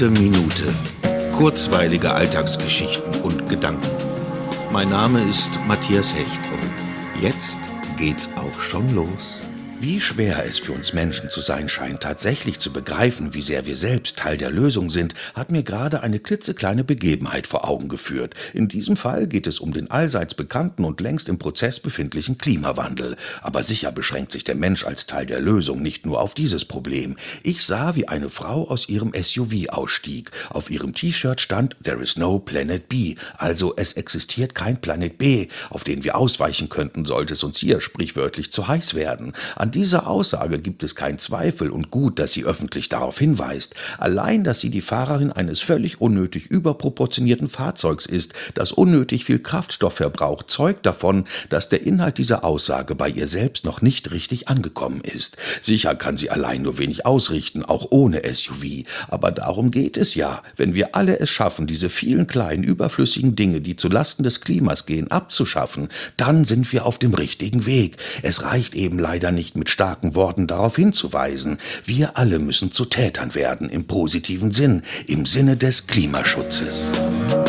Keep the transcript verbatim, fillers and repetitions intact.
Gute Minute. Kurzweilige Alltagsgeschichten und Gedanken. Mein Name ist Matthias Hecht und jetzt geht's auch schon los. Wie schwer es für uns Menschen zu sein scheint, tatsächlich zu begreifen, wie sehr wir selbst Teil der Lösung sind, hat mir gerade eine klitzekleine Begebenheit vor Augen geführt. In diesem Fall geht es um den allseits bekannten und längst im Prozess befindlichen Klimawandel. Aber sicher beschränkt sich der Mensch als Teil der Lösung nicht nur auf dieses Problem. Ich sah, wie eine Frau aus ihrem S U V ausstieg. Auf ihrem T-Shirt stand "There is no Planet B", also es existiert kein Planet B, auf den wir ausweichen könnten, sollte es uns hier sprichwörtlich zu heiß werden. An dieser Aussage gibt es keinen Zweifel und gut, dass sie öffentlich darauf hinweist. Allein, dass sie die Fahrerin eines völlig unnötig überproportionierten Fahrzeugs ist, das unnötig viel Kraftstoff verbraucht, zeugt davon, dass der Inhalt dieser Aussage bei ihr selbst noch nicht richtig angekommen ist. Sicher kann sie allein nur wenig ausrichten, auch ohne S U V. Aber darum geht es ja. Wenn wir alle es schaffen, diese vielen kleinen, überflüssigen Dinge, die zulasten des Klimas gehen, abzuschaffen, dann sind wir auf dem richtigen Weg. Es reicht eben leider nicht mit starken Worten darauf hinzuweisen. Wir alle müssen zu Tätern werden, im positiven Sinn, im Sinne des Klimaschutzes.